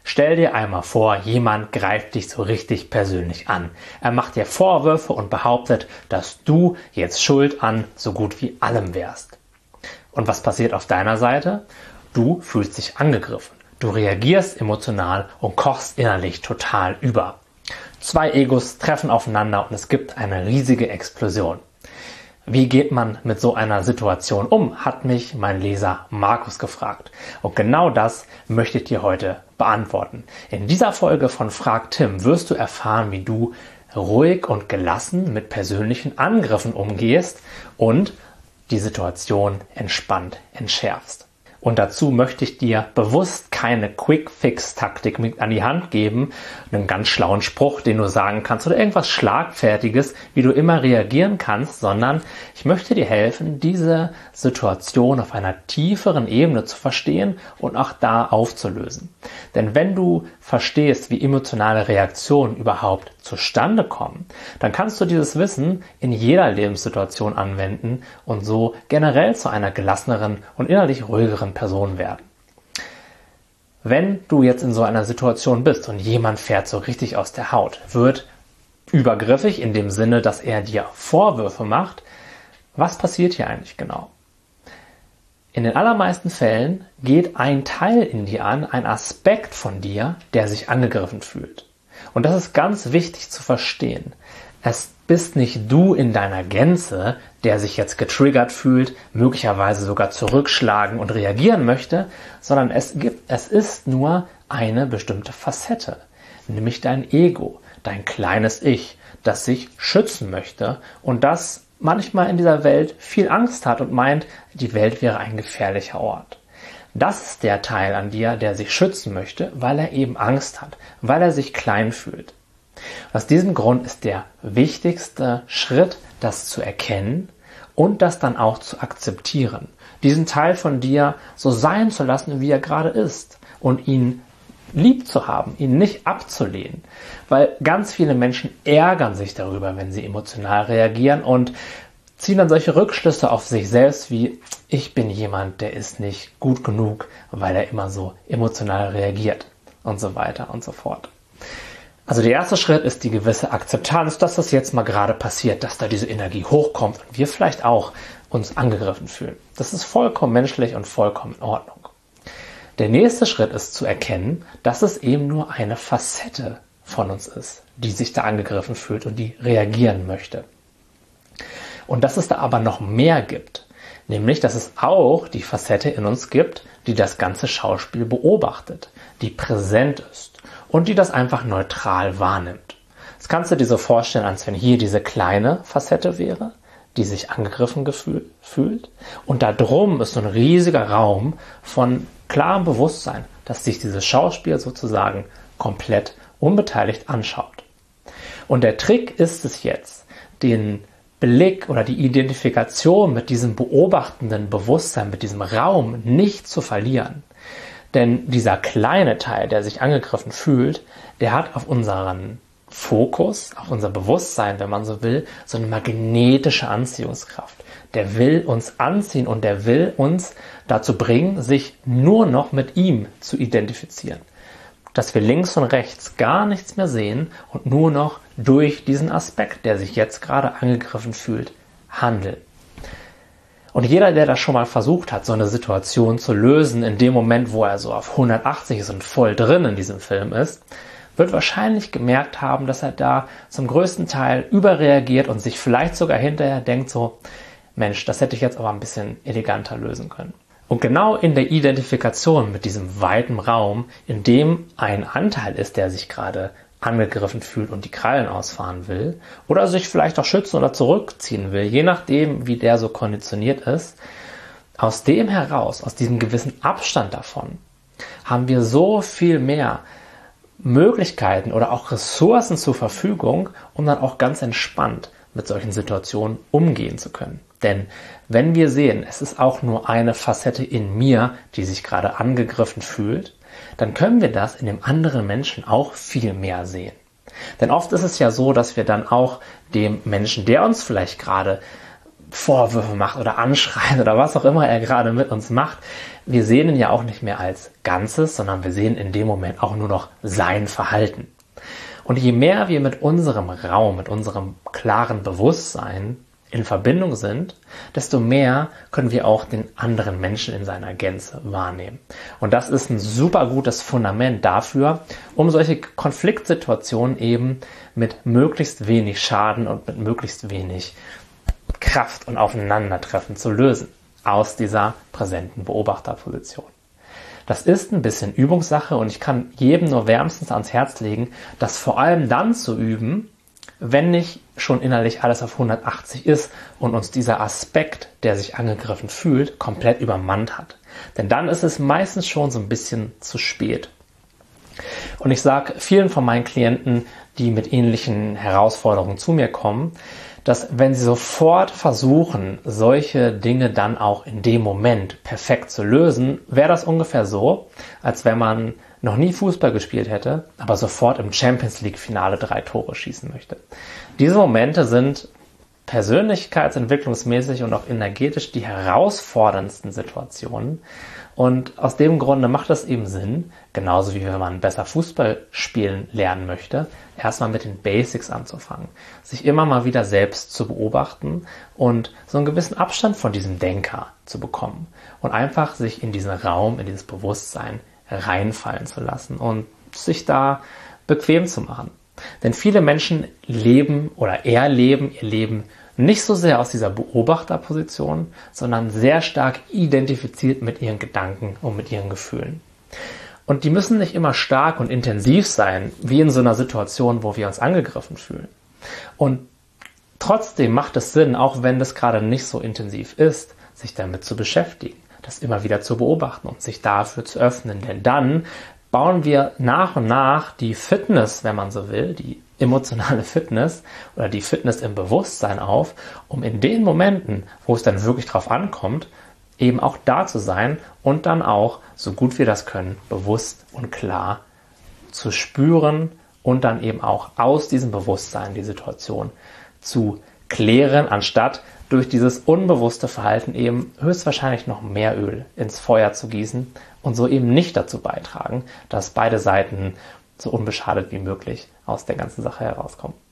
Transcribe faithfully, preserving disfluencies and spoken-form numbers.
Stell dir einmal vor, jemand greift dich so richtig persönlich an. Er macht dir Vorwürfe und behauptet, dass du jetzt schuld an so gut wie allem wärst. Und was passiert auf deiner Seite? Du fühlst dich angegriffen. Du reagierst emotional und kochst innerlich total über. Zwei Egos treffen aufeinander und es gibt eine riesige Explosion. Wie geht man mit so einer Situation um, hat mich mein Leser Markus gefragt. Und genau das möchte ich dir heute beantworten. In dieser Folge von Frag Tim wirst du erfahren, wie du ruhig und gelassen mit persönlichen Angriffen umgehst und die Situation entspannt entschärfst. Und dazu möchte ich dir bewusst keine Quick-Fix-Taktik mit an die Hand geben, einen ganz schlauen Spruch, den du sagen kannst oder irgendwas Schlagfertiges, wie du immer reagieren kannst, sondern ich möchte dir helfen, diese Situation auf einer tieferen Ebene zu verstehen und auch da aufzulösen. Denn wenn du verstehst, wie emotionale Reaktionen überhaupt zustande kommen, dann kannst du dieses Wissen in jeder Lebenssituation anwenden und so generell zu einer gelasseneren und innerlich ruhigeren Person werden. Wenn du jetzt in so einer Situation bist und jemand fährt so richtig aus der Haut, wird übergriffig in dem Sinne, dass er dir Vorwürfe macht, was passiert hier eigentlich genau? In den allermeisten Fällen geht ein Teil in dir an, ein Aspekt von dir, der sich angegriffen fühlt. Und das ist ganz wichtig zu verstehen. Es bist nicht du in deiner Gänze, der sich jetzt getriggert fühlt, möglicherweise sogar zurückschlagen und reagieren möchte, sondern es gibt, es ist nur eine bestimmte Facette, nämlich dein Ego, dein kleines Ich, das sich schützen möchte und das manchmal in dieser Welt viel Angst hat und meint, die Welt wäre ein gefährlicher Ort. Das ist der Teil an dir, der sich schützen möchte, weil er eben Angst hat, weil er sich klein fühlt. Aus diesem Grund ist der wichtigste Schritt, das zu erkennen und das dann auch zu akzeptieren. Diesen Teil von dir so sein zu lassen, wie er gerade ist und ihn lieb zu haben, ihn nicht abzulehnen. Weil ganz viele Menschen ärgern sich darüber, wenn sie emotional reagieren und ziehen dann solche Rückschlüsse auf sich selbst wie, ich bin jemand, der ist nicht gut genug, weil er immer so emotional reagiert und so weiter und so fort. Also der erste Schritt ist die gewisse Akzeptanz, dass das jetzt mal gerade passiert, dass da diese Energie hochkommt und wir vielleicht auch uns angegriffen fühlen. Das ist vollkommen menschlich und vollkommen in Ordnung. Der nächste Schritt ist zu erkennen, dass es eben nur eine Facette von uns ist, die sich da angegriffen fühlt und die reagieren möchte. Und dass es da aber noch mehr gibt, nämlich dass es auch die Facette in uns gibt, die das ganze Schauspiel beobachtet, die präsent ist und die das einfach neutral wahrnimmt. Das kannst du dir so vorstellen, als wenn hier diese kleine Facette wäre, die sich angegriffen gefühl, fühlt und da drum ist so ein riesiger Raum von klarem Bewusstsein, dass sich dieses Schauspiel sozusagen komplett unbeteiligt anschaut. Und der Trick ist es jetzt, den Blick oder die Identifikation mit diesem beobachtenden Bewusstsein, mit diesem Raum nicht zu verlieren. Denn dieser kleine Teil, der sich angegriffen fühlt, der hat auf unseren Fokus, auf unser Bewusstsein, wenn man so will, so eine magnetische Anziehungskraft. Der will uns anziehen und der will uns dazu bringen, sich nur noch mit ihm zu identifizieren. Dass wir links und rechts gar nichts mehr sehen und nur noch durch diesen Aspekt, der sich jetzt gerade angegriffen fühlt, handeln. Und jeder, der das schon mal versucht hat, so eine Situation zu lösen, in dem Moment, wo er so auf hundertachtzig ist und voll drin in diesem Film ist, wird wahrscheinlich gemerkt haben, dass er da zum größten Teil überreagiert und sich vielleicht sogar hinterher denkt so, Mensch, das hätte ich jetzt aber ein bisschen eleganter lösen können. Und genau in der Identifikation mit diesem weiten Raum, in dem ein Anteil ist, der sich gerade angegriffen fühlt und die Krallen ausfahren will oder sich vielleicht auch schützen oder zurückziehen will, je nachdem, wie der so konditioniert ist, aus dem heraus, aus diesem gewissen Abstand davon, haben wir so viel mehr Möglichkeiten oder auch Ressourcen zur Verfügung, um dann auch ganz entspannt mit solchen Situationen umgehen zu können. Denn wenn wir sehen, es ist auch nur eine Facette in mir, die sich gerade angegriffen fühlt, dann können wir das in dem anderen Menschen auch viel mehr sehen. Denn oft ist es ja so, dass wir dann auch dem Menschen, der uns vielleicht gerade Vorwürfe macht oder anschreit oder was auch immer er gerade mit uns macht, wir sehen ihn ja auch nicht mehr als Ganzes, sondern wir sehen in dem Moment auch nur noch sein Verhalten. Und je mehr wir mit unserem Raum, mit unserem klaren Bewusstsein in Verbindung sind, desto mehr können wir auch den anderen Menschen in seiner Gänze wahrnehmen. Und das ist ein super gutes Fundament dafür, um solche Konfliktsituationen eben mit möglichst wenig Schaden und mit möglichst wenig Kraft und Aufeinandertreffen zu lösen aus dieser präsenten Beobachterposition. Das ist ein bisschen Übungssache und ich kann jedem nur wärmstens ans Herz legen, das vor allem dann zu üben, wenn nicht schon innerlich alles auf hundertachtzig ist und uns dieser Aspekt, der sich angegriffen fühlt, komplett übermannt hat. Denn dann ist es meistens schon so ein bisschen zu spät. Und ich sage vielen von meinen Klienten, die mit ähnlichen Herausforderungen zu mir kommen, dass wenn sie sofort versuchen, solche Dinge dann auch in dem Moment perfekt zu lösen, wäre das ungefähr so, als wenn man noch nie Fußball gespielt hätte, aber sofort im Champions League Finale drei Tore schießen möchte. Diese Momente sind persönlichkeitsentwicklungsmäßig und auch energetisch die herausforderndsten Situationen. Und aus dem Grunde macht es eben Sinn, genauso wie wenn man besser Fußball spielen lernen möchte, erstmal mit den Basics anzufangen. Sich immer mal wieder selbst zu beobachten und so einen gewissen Abstand von diesem Denker zu bekommen. Und einfach sich in diesen Raum, in dieses Bewusstsein reinfallen zu lassen und sich da bequem zu machen. Denn viele Menschen leben oder erleben ihr Leben nicht so sehr aus dieser Beobachterposition, sondern sehr stark identifiziert mit ihren Gedanken und mit ihren Gefühlen. Und die müssen nicht immer stark und intensiv sein, wie in so einer Situation, wo wir uns angegriffen fühlen. Und trotzdem macht es Sinn, auch wenn das gerade nicht so intensiv ist, sich damit zu beschäftigen, das immer wieder zu beobachten und sich dafür zu öffnen. Denn dann bauen wir nach und nach die Fitness, wenn man so will, die emotionale Fitness oder die Fitness im Bewusstsein auf, um in den Momenten, wo es dann wirklich drauf ankommt, eben auch da zu sein und dann auch, so gut wir das können, bewusst und klar zu spüren und dann eben auch aus diesem Bewusstsein die Situation zu klären, anstatt durch dieses unbewusste Verhalten eben höchstwahrscheinlich noch mehr Öl ins Feuer zu gießen und so eben nicht dazu beitragen, dass beide Seiten so unbeschadet wie möglich aus der ganzen Sache herauskommen.